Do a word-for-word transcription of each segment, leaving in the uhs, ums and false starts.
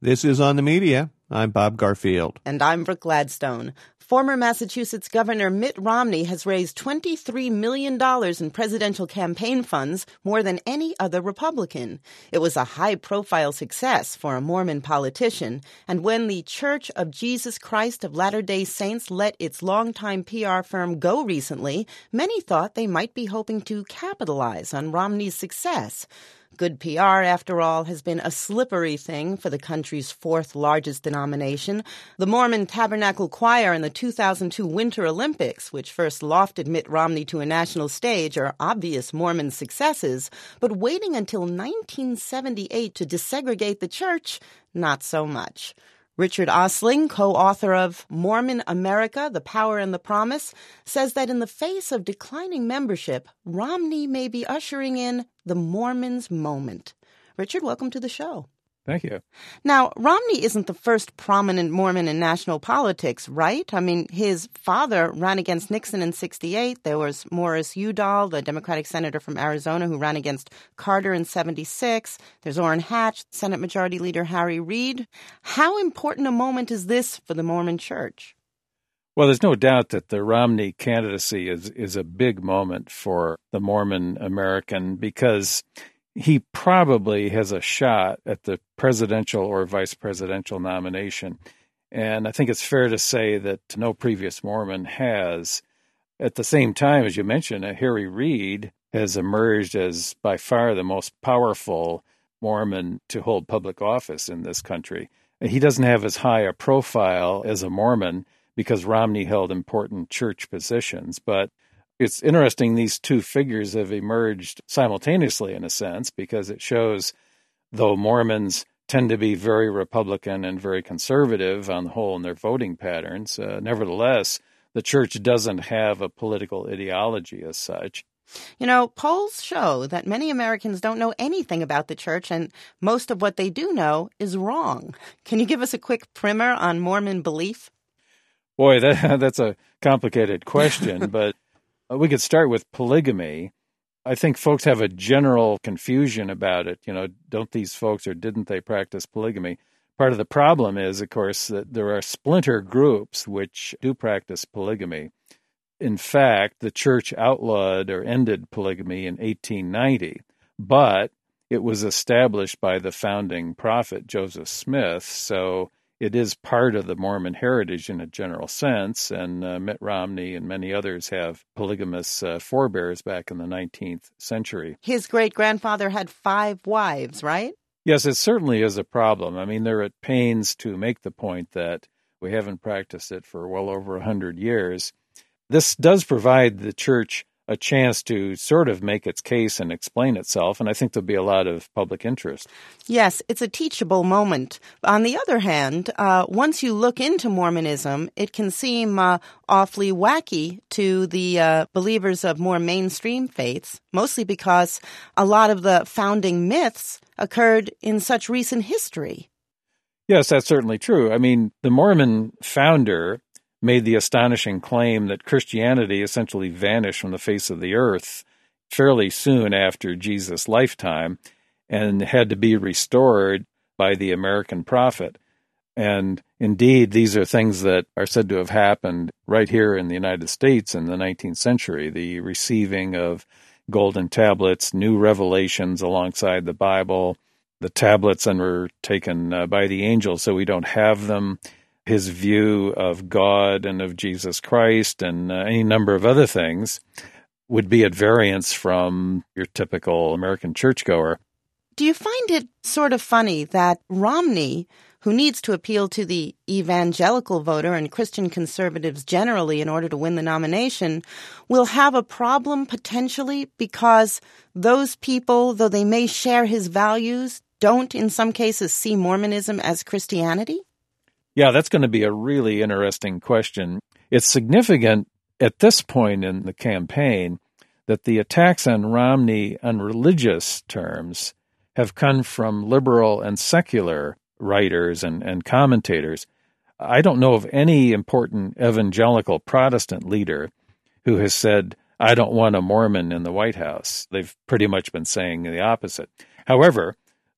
This is On the Media. I'm Bob Garfield. And I'm Brooke Gladstone. Former Massachusetts Governor Mitt Romney has raised twenty-three million dollars in presidential campaign funds, more than any other Republican. It was a high-profile success for a Mormon politician, and when the Church of Jesus Christ of Latter-day Saints let its longtime P R firm go recently, many thought they might be hoping to capitalize on Romney's success. Good P R, after all, has been a slippery thing for the country's fourth largest denomination. The Mormon Tabernacle Choir and the two thousand two Winter Olympics, which first lofted Mitt Romney to a national stage, are obvious Mormon successes. But waiting until nineteen seventy-eight to desegregate the church, not so much. Richard Ostling, co-author of Mormon America, The Power and the Promise, says that in the face of declining membership, Romney may be ushering in the Mormon's moment. Richard, welcome to the show. Thank you. Now, Romney isn't the first prominent Mormon in national politics, right? I mean, his father ran against Nixon in sixty-eight. There was Morris Udall, the Democratic senator from Arizona, who ran against Carter in seventy-six. There's Orrin Hatch, Senate Majority Leader Harry Reid. How important a moment is this for the Mormon Church? Well, there's no doubt that the Romney candidacy is, is a big moment for the Mormon American because he probably has a shot at the presidential or vice presidential nomination. And I think it's fair to say that no previous Mormon has. At the same time, as you mentioned, Harry Reid has emerged as by far the most powerful Mormon to hold public office in this country. He doesn't have as high a profile as a Mormon because Romney held important church positions, but it's interesting these two figures have emerged simultaneously in a sense because it shows, though Mormons tend to be very Republican and very conservative on the whole in their voting patterns, uh, nevertheless, the church doesn't have a political ideology as such. You know, polls show that many Americans don't know anything about the church, and most of what they do know is wrong. Can you give us a quick primer on Mormon belief? Boy, that, that's a complicated question, but we could start with polygamy. I think folks have a general confusion about it. You know, don't these folks or didn't they practice polygamy? Part of the problem is, of course, that there are splinter groups which do practice polygamy. In fact, the church outlawed or ended polygamy in eighteen ninety, but it was established by the founding prophet, Joseph Smith, so it is part of the Mormon heritage in a general sense, and uh, Mitt Romney and many others have polygamous uh, forebears back in the nineteenth century. His great-grandfather had five wives, right? Yes, it certainly is a problem. I mean, they're at pains to make the point that we haven't practiced it for well over one hundred years. This does provide the church a chance to sort of make its case and explain itself, and I think there'll be a lot of public interest. Yes, it's a teachable moment. On the other hand, uh, once you look into Mormonism, it can seem uh, awfully wacky to the uh, believers of more mainstream faiths, mostly because a lot of the founding myths occurred in such recent history. Yes, that's certainly true. I mean, the Mormon founder made the astonishing claim that Christianity essentially vanished from the face of the earth fairly soon after Jesus' lifetime and had to be restored by the American prophet. And indeed, these are things that are said to have happened right here in the United States in the nineteenth century, the receiving of golden tablets, new revelations alongside the Bible. The tablets then were taken uh, by the angels, so we don't have them. His view of God and of Jesus Christ and uh, any number of other things would be at variance from your typical American churchgoer. Do you find it sort of funny that Romney, who needs to appeal to the evangelical voter and Christian conservatives generally in order to win the nomination, will have a problem potentially because those people, though they may share his values, don't in some cases see Mormonism as Christianity? Yeah, that's going to be a really interesting question. It's significant at this point in the campaign that the attacks on Romney on religious terms have come from liberal and secular writers and, and commentators. I don't know of any important evangelical Protestant leader who has said, I don't want a Mormon in the White House. They've pretty much been saying the opposite. However,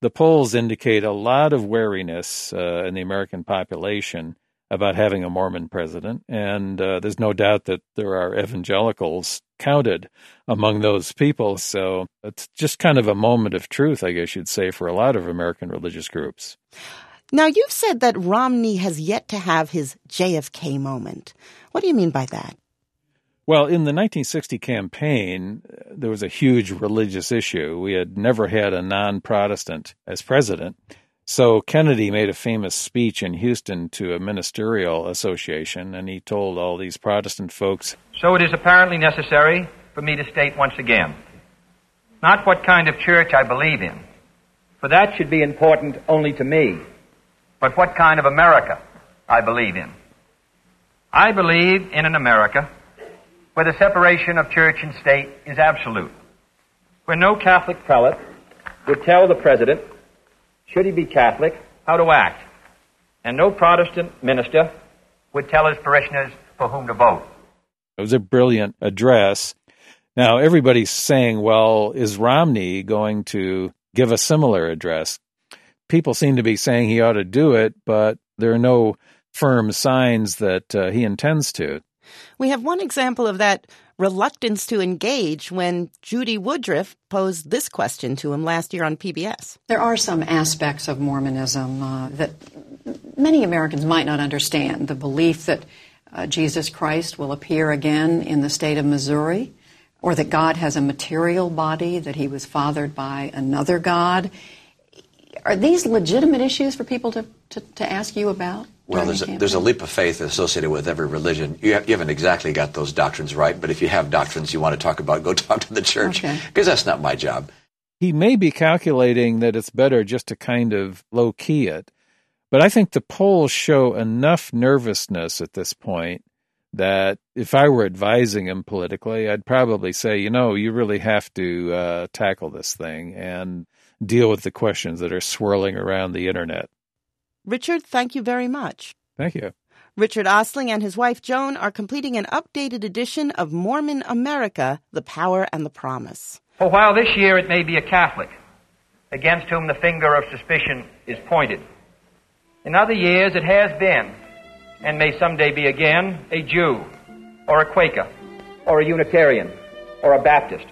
the polls indicate a lot of wariness uh, in the American population about having a Mormon president, and uh, there's no doubt that there are evangelicals counted among those people. So it's just kind of a moment of truth, I guess you'd say, for a lot of American religious groups. Now, you've said that Romney has yet to have his J F K moment. What do you mean by that? Well, in the nineteen sixty campaign, there was a huge religious issue. We had never had a non-Protestant as president. So Kennedy made a famous speech in Houston to a ministerial association, and he told all these Protestant folks, "So it is apparently necessary for me to state once again, not what kind of church I believe in, for that should be important only to me, but what kind of America I believe in. I believe in an America where the separation of church and state is absolute, where no Catholic prelate would tell the president, should he be Catholic, how to act, and no Protestant minister would tell his parishioners for whom to vote." It was a brilliant address. Now, everybody's saying, well, is Romney going to give a similar address? People seem to be saying he ought to do it, but there are no firm signs that uh, he intends to. We have one example of that reluctance to engage when Judy Woodruff posed this question to him last year on P B S. There are some aspects of Mormonism uh, that many Americans might not understand. The belief that uh, Jesus Christ will appear again in the state of Missouri, or that God has a material body, that he was fathered by another God. Are these legitimate issues for people to, to, to ask you about? Well, there's a, there's a leap of faith associated with every religion. You, have, you haven't exactly got those doctrines right, but if you have doctrines you want to talk about, go talk to the church, because okay. That's not my job. He may be calculating that it's better just to kind of low-key it, but I think the polls show enough nervousness at this point that if I were advising him politically, I'd probably say, you know, you really have to uh, tackle this thing and deal with the questions that are swirling around the internet. Richard, thank you very much. Thank you. Richard Ostling and his wife Joan are completing an updated edition of Mormon America, The Power and the Promise. For while this year it may be a Catholic against whom the finger of suspicion is pointed, in other years it has been, and may someday be again, a Jew, or a Quaker, or a Unitarian, or a Baptist.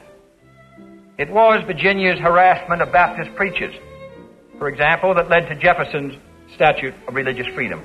It was Virginia's harassment of Baptist preachers, for example, that led to Jefferson's Statute of Religious Freedom.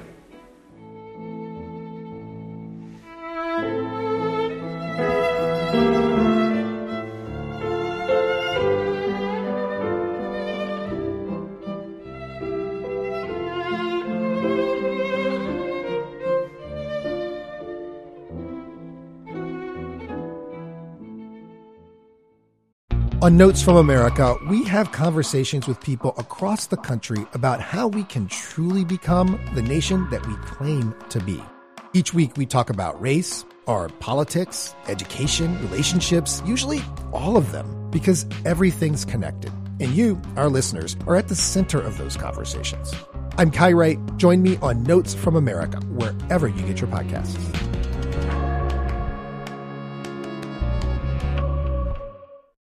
On Notes from America, we have conversations with people across the country about how we can truly become the nation that we claim to be. Each week we talk about race, our politics, education, relationships, usually all of them, because everything's connected. And you, our listeners, are at the center of those conversations. I'm Kai Wright. Join me on Notes from America, wherever you get your podcasts.